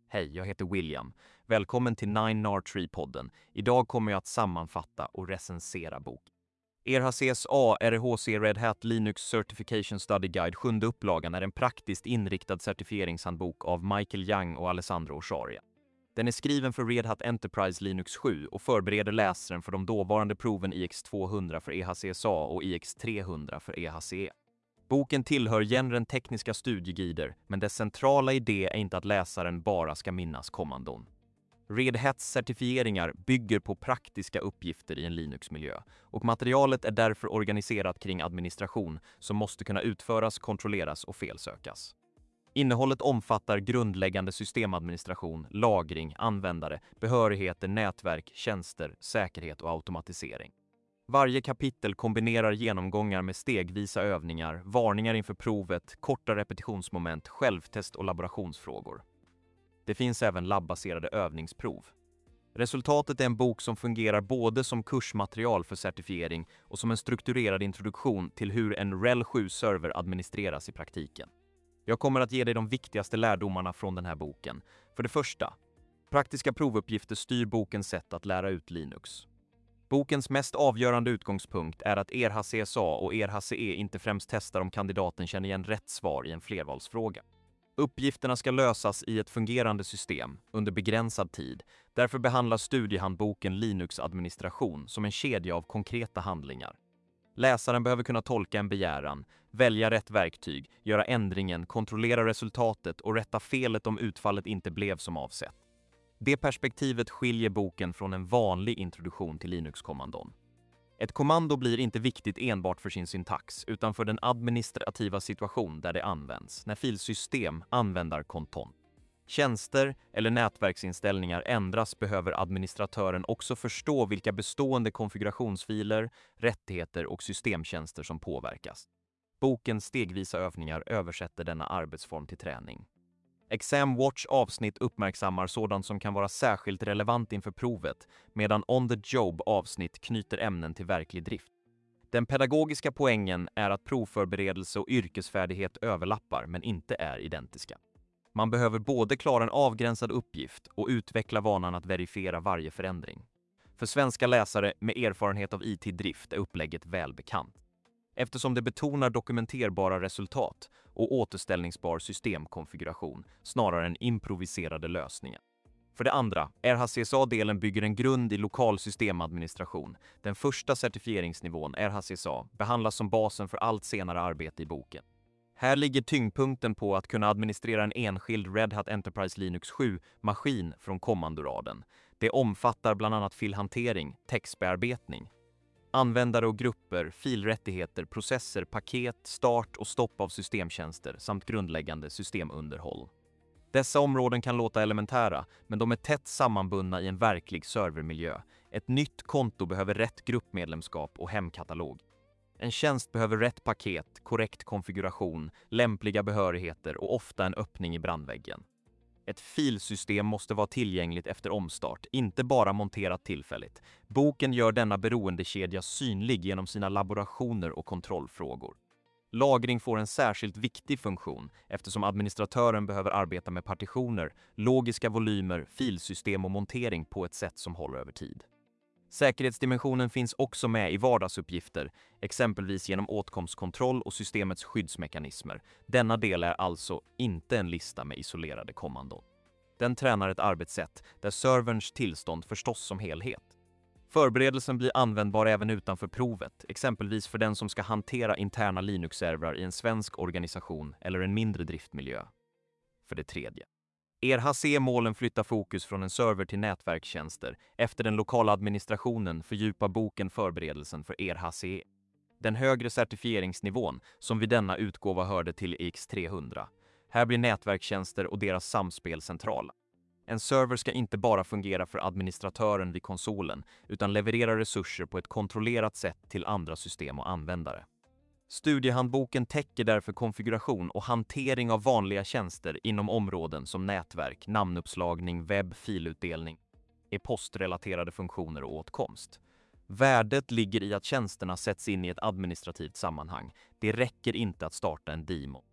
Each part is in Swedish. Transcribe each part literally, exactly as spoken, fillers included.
Hej, jag heter William. Välkommen till nine nar tre-podden. Idag kommer jag att sammanfatta och recensera boken. E R H C S A R H C Red Hat Linux Certification Study Guide sjunde upplagan är en praktiskt inriktad certifieringshandbok av Michael Young och Alessandro Ocharia. Den är skriven för Red Hat Enterprise Linux sju och förbereder läsaren för de dåvarande proven I X tvåhundra för E H C S A och I X trehundra för E H C E. Boken tillhör genren tekniska studieguider, men dess centrala idé är inte att läsaren bara ska minnas kommandon. Red Hats certifieringar bygger på praktiska uppgifter i en Linux-miljö och materialet är därför organiserat kring administration som måste kunna utföras, kontrolleras och felsökas. Innehållet omfattar grundläggande systemadministration, lagring, användare, behörigheter, nätverk, tjänster, säkerhet och automatisering. Varje kapitel kombinerar genomgångar med stegvisa övningar, varningar inför provet, korta repetitionsmoment, självtest och laborationsfrågor. Det finns även labbaserade övningsprov. Resultatet är en bok som fungerar både som kursmaterial för certifiering och som en strukturerad introduktion till hur en R E L sju-server administreras i praktiken. Jag kommer att ge dig de viktigaste lärdomarna från den här boken. För det första, praktiska provuppgifter styr bokens sätt att lära ut Linux. Bokens mest avgörande utgångspunkt är att E R H C S A och E R H C E inte främst testar om kandidaten känner igen rätt svar i en flervalsfråga. Uppgifterna ska lösas i ett fungerande system under begränsad tid. Därför behandlar studiehandboken Linux-administration som en kedja av konkreta handlingar. Läsaren behöver kunna tolka en begäran, välja rätt verktyg, göra ändringen, kontrollera resultatet och rätta felet om utfallet inte blev som avsett. Det perspektivet skiljer boken från en vanlig introduktion till Linux-kommandon. Ett kommando blir inte viktigt enbart för sin syntax utan för den administrativa situation där det används, när filsystem använder konton. Tjänster eller nätverksinställningar ändras behöver administratören också förstå vilka bestående konfigurationsfiler, rättigheter och systemtjänster som påverkas. Bokens stegvisa övningar översätter denna arbetsform till träning. Exam Watch avsnitt uppmärksammar sådant som kan vara särskilt relevant inför provet, medan On the Job avsnitt knyter ämnen till verklig drift. Den pedagogiska poängen är att provförberedelse och yrkesfärdighet överlappar men inte är identiska. Man behöver både klara en avgränsad uppgift och utveckla vanan att verifiera varje förändring. För svenska läsare med erfarenhet av I T-drift är upplägget välbekant, eftersom det betonar dokumenterbara resultat och återställningsbar systemkonfiguration snarare än improviserade lösningar. För det andra, E R H C S A-delen bygger en grund i lokal systemadministration. Den första certifieringsnivån, E R H C S A, behandlas som basen för allt senare arbete i boken. Här ligger tyngdpunkten på att kunna administrera en enskild Red Hat Enterprise Linux sju-maskin från kommandoraden. Det omfattar bland annat filhantering, textbearbetning, användare och grupper, filrättigheter, processer, paket, start och stopp av systemtjänster samt grundläggande systemunderhåll. Dessa områden kan låta elementära, men de är tätt sammanbundna i en verklig servermiljö. Ett nytt konto behöver rätt gruppmedlemskap och hemkatalog. En tjänst behöver rätt paket, korrekt konfiguration, lämpliga behörigheter och ofta en öppning i brandväggen. Ett filsystem måste vara tillgängligt efter omstart, inte bara monterat tillfälligt. Boken gör denna beroendekedja synlig genom sina laborationer och kontrollfrågor. Lagring får en särskilt viktig funktion eftersom administratören behöver arbeta med partitioner, logiska volymer, filsystem och montering på ett sätt som håller över tid. Säkerhetsdimensionen finns också med i vardagsuppgifter, exempelvis genom åtkomstkontroll och systemets skyddsmekanismer. Denna del är alltså inte en lista med isolerade kommandon. Den tränar ett arbetssätt där serverns tillstånd förstås som helhet. Förberedelsen blir användbar även utanför provet, exempelvis för den som ska hantera interna Linux-servrar i en svensk organisation eller en mindre driftmiljö. För det tredje, E R H C-målen flyttar fokus från en server till nätverkstjänster. Efter den lokala administrationen fördjupar boken förberedelsen för E R H C E. Den högre certifieringsnivån, som vid denna utgåva hörde till I X trehundra. Här blir nätverkstjänster och deras samspel centrala. En server ska inte bara fungera för administratören vid konsolen, utan leverera resurser på ett kontrollerat sätt till andra system och användare. Studiehandboken täcker därför konfiguration och hantering av vanliga tjänster inom områden som nätverk, namnuppslagning, webb, filutdelning, e-postrelaterade funktioner och åtkomst. Värdet ligger i att tjänsterna sätts in i ett administrativt sammanhang. Det räcker inte att starta en demo.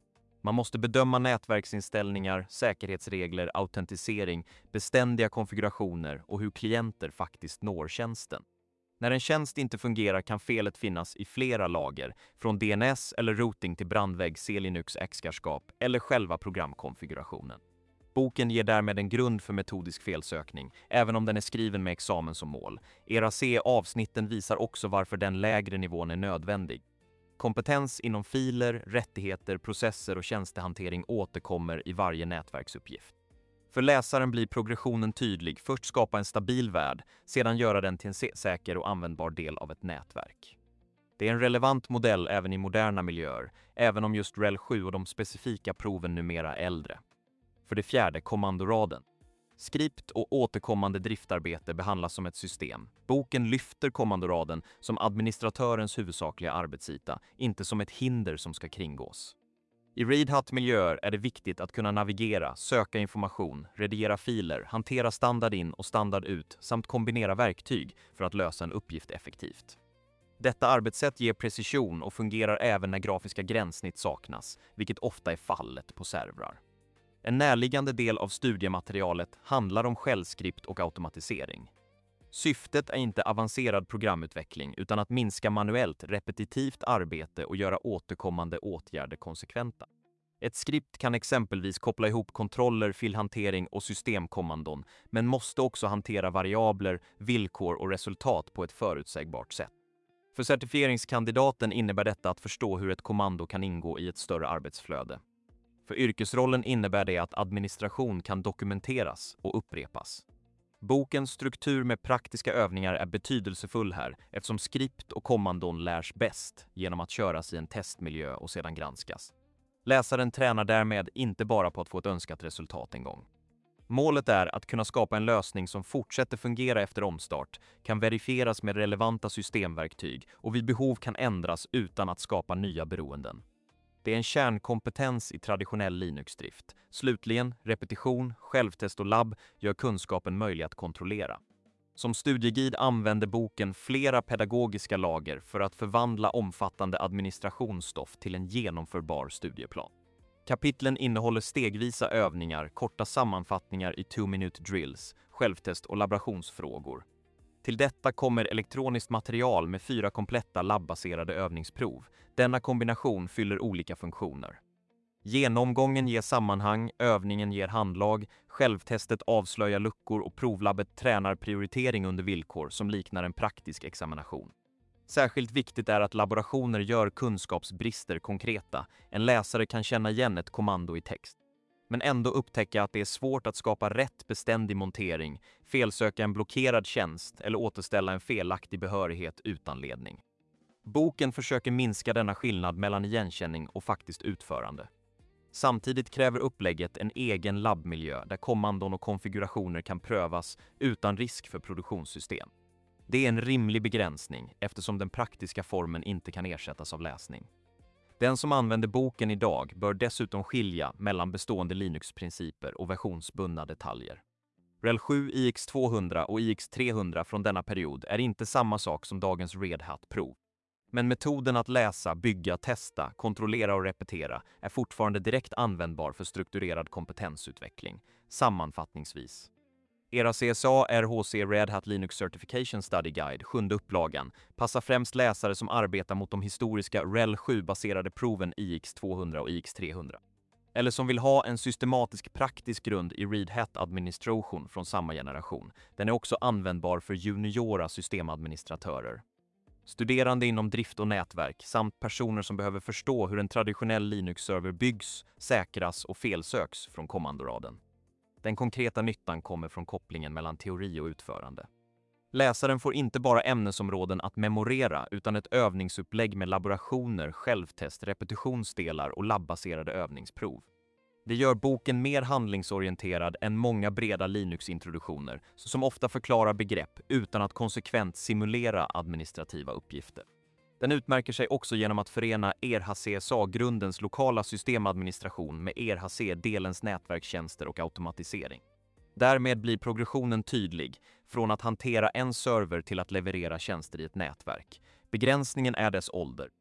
Man måste bedöma nätverksinställningar, säkerhetsregler, autentisering, beständiga konfigurationer och hur klienter faktiskt når tjänsten. När en tjänst inte fungerar kan felet finnas i flera lager, från D N S eller routing till brandvägg, C-Linux, äktarskap eller själva programkonfigurationen. Boken ger därmed en grund för metodisk felsökning, även om den är skriven med examen som mål. E R A C-avsnitten visar också varför den lägre nivån är nödvändig. Kompetens inom filer, rättigheter, processer och tjänstehantering återkommer i varje nätverksuppgift. För läsaren blir progressionen tydlig, först skapa en stabil värld, sedan göra den till en säker och användbar del av ett nätverk. Det är en relevant modell även i moderna miljöer, även om just R E L sju och de specifika proven numera är äldre. För det fjärde, kommandoraden. Skript och återkommande driftarbete behandlas som ett system. Boken lyfter kommandoraden som administratörens huvudsakliga arbetsyta, inte som ett hinder som ska kringgås. I Red Hat-miljöer är det viktigt att kunna navigera, söka information, redigera filer, hantera standard in och standard ut samt kombinera verktyg för att lösa en uppgift effektivt. Detta arbetssätt ger precision och fungerar även när grafiska gränssnitt saknas, vilket ofta är fallet på servrar. En närliggande del av studiematerialet handlar om källskript och automatisering. Syftet är inte avancerad programutveckling utan att minska manuellt repetitivt arbete och göra återkommande åtgärder konsekventa. Ett skript kan exempelvis koppla ihop kontroller, filhantering och systemkommandon, men måste också hantera variabler, villkor och resultat på ett förutsägbart sätt. För certifieringskandidaten innebär detta att förstå hur ett kommando kan ingå i ett större arbetsflöde. För yrkesrollen innebär det att administration kan dokumenteras och upprepas. Bokens struktur med praktiska övningar är betydelsefull här eftersom skript och kommandon lärs bäst genom att köras i en testmiljö och sedan granskas. Läsaren tränar därmed inte bara på att få ett önskat resultat en gång. Målet är att kunna skapa en lösning som fortsätter fungera efter omstart, kan verifieras med relevanta systemverktyg och vid behov kan ändras utan att skapa nya beroenden. Det är en kärnkompetens i traditionell Linux-drift. Slutligen, repetition, självtest och labb gör kunskapen möjlig att kontrollera. Som studieguide använder boken flera pedagogiska lager för att förvandla omfattande administrationsstoff till en genomförbar studieplan. Kapitlen innehåller stegvisa övningar, korta sammanfattningar i two-minute drills, självtest och laborationsfrågor. Till detta kommer elektroniskt material med fyra kompletta labbaserade övningsprov. Denna kombination fyller olika funktioner. Genomgången ger sammanhang, övningen ger handlag, självtestet avslöjar luckor och provlabbet tränar prioritering under villkor som liknar en praktisk examination. Särskilt viktigt är att laborationer gör kunskapsbrister konkreta. En läsare kan känna igen ett kommando i text, men ändå upptäcka att det är svårt att skapa rätt beständig montering, felsöka en blockerad tjänst eller återställa en felaktig behörighet utan ledning. Boken försöker minska denna skillnad mellan igenkänning och faktiskt utförande. Samtidigt kräver upplägget en egen labbmiljö där kommandon och konfigurationer kan prövas utan risk för produktionssystem. Det är en rimlig begränsning eftersom den praktiska formen inte kan ersättas av läsning. Den som använder boken idag bör dessutom skilja mellan bestående Linux-principer och versionsbundna detaljer. R E L sju, I X tvåhundra och I X trehundra från denna period är inte samma sak som dagens Red Hat-prov. Men metoden att läsa, bygga, testa, kontrollera och repetera är fortfarande direkt användbar för strukturerad kompetensutveckling. Sammanfattningsvis. E R A C S A R H C Red Hat Linux Certification Study Guide, sjunde upplagan, passar främst läsare som arbetar mot de historiska R E L sju-baserade proven I X tvåhundra och I X trehundra. Eller som vill ha en systematisk praktisk grund i Red Hat Administration från samma generation. Den är också användbar för juniora systemadministratörer. Studerande inom drift och nätverk samt personer som behöver förstå hur en traditionell Linux-server byggs, säkras och felsöks från kommandoraden. Den konkreta nyttan kommer från kopplingen mellan teori och utförande. Läsaren får inte bara ämnesområden att memorera utan ett övningsupplägg med laborationer, självtest, repetitionsdelar och labbaserade övningsprov. Det gör boken mer handlingsorienterad än många breda Linux-introduktioner som ofta förklarar begrepp utan att konsekvent simulera administrativa uppgifter. Den utmärker sig också genom att förena E R H C S A-grundens lokala systemadministration med E R H C-delens nätverkstjänster och automatisering. Därmed blir progressionen tydlig, från att hantera en server till att leverera tjänster i ett nätverk. Begränsningen är dess ålder.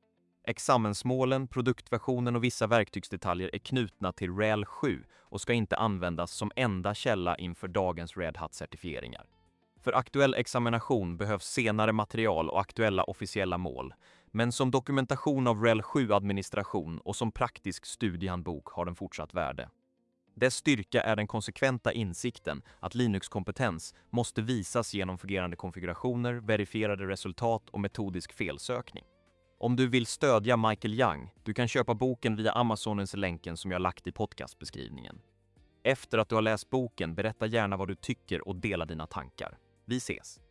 Examensmålen, produktversionen och vissa verktygsdetaljer är knutna till R H E L sju och ska inte användas som enda källa inför dagens Red Hat-certifieringar. För aktuell examination behövs senare material och aktuella officiella mål, men som dokumentation av R H E L sju-administration och som praktisk studiehandbok har den fortsatt värde. Dess styrka är den konsekventa insikten att Linux-kompetens måste visas genom fungerande konfigurationer, verifierade resultat och metodisk felsökning. Om du vill stödja Michael Young, du kan köpa boken via Amazonens länken som jag lagt i podcastbeskrivningen. Efter att du har läst boken, berätta gärna vad du tycker och dela dina tankar. Vi ses!